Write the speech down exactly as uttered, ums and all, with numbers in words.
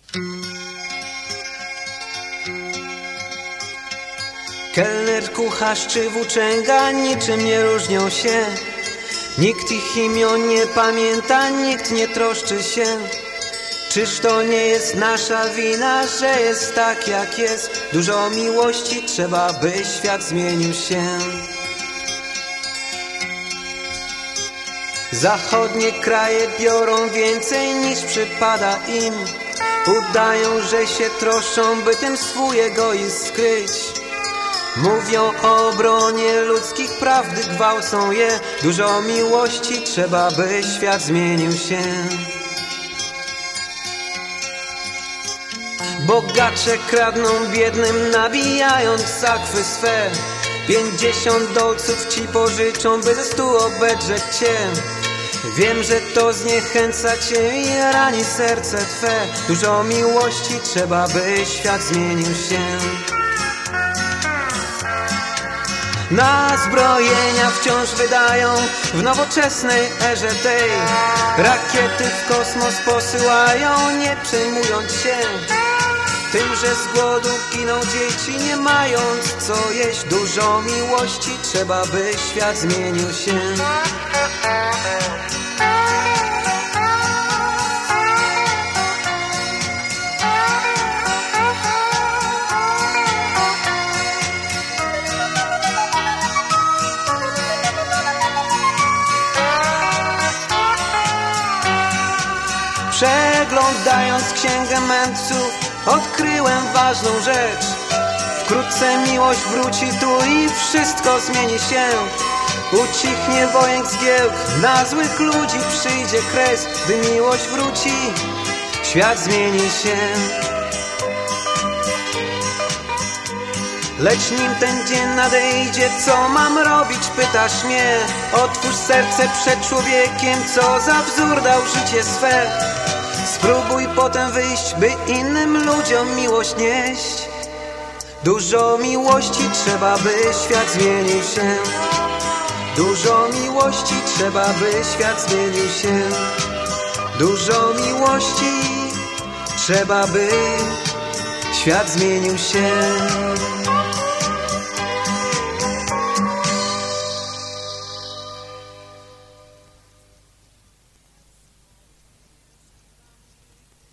Kelner, kucharz czy włóczęga niczym nie różnią się. Nikt ich imion nie pamięta, nikt nie troszczy się. Czyż to nie jest nasza wina, że jest tak jak jest? Dużo miłości trzeba, by świat zmienił się. Zachodnie kraje biorą więcej niż przypada im. Udają, że się troszczą, by tym swój egoizm skryć. Mówią o obronie ludzkich praw, gdy gwałcą je. Dużo miłości trzeba, by świat zmienił się. Bogacze kradną biednym, nabijając sakwy swe. Pięćdziesiąt dolców ci pożyczą, by ze stu obedrzeć cię. Wiem, że to zniechęca cię i rani serce twe. Dużo miłości trzeba, by świat zmienił się. Na zbrojenia wciąż wydają w nowoczesnej erze tej. Rakiety w kosmos posyłają, nie przejmując się tym, że z głodu giną dzieci, nie mając co jeść. Dużo miłości trzeba, by świat zmienił się. Przeglądając księgę mędrców, odkryłem ważną rzecz. Wkrótce miłość wróci tu i wszystko zmieni się. Ucichnie wojenk zgiełk, na złych ludzi przyjdzie kres. Gdy miłość wróci, świat zmieni się. Lecz nim ten dzień nadejdzie, co mam robić, pytasz mnie. Otwórz serce przed człowiekiem, co za wzór dał życie swe. Spróbuj potem wyjść, by innym ludziom miłość nieść. Dużo miłości trzeba, by świat zmienił się. Dużo miłości trzeba, by świat zmienił się. Dużo miłości trzeba, by świat zmienił się.